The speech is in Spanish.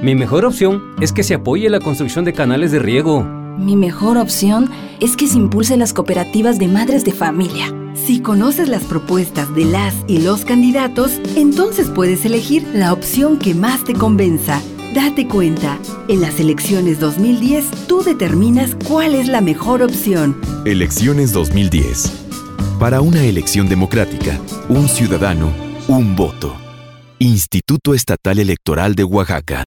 Mi mejor opción es que se apoye la construcción de canales de riego. Mi mejor opción es que se impulse las cooperativas de madres de familia. Si conoces las propuestas de las y los candidatos, entonces puedes elegir la opción que más te convenza. Date cuenta, en las elecciones 2010, tú determinas cuál es la mejor opción. Elecciones 2010. Para una elección democrática, un ciudadano, un voto. Instituto Estatal Electoral de Oaxaca.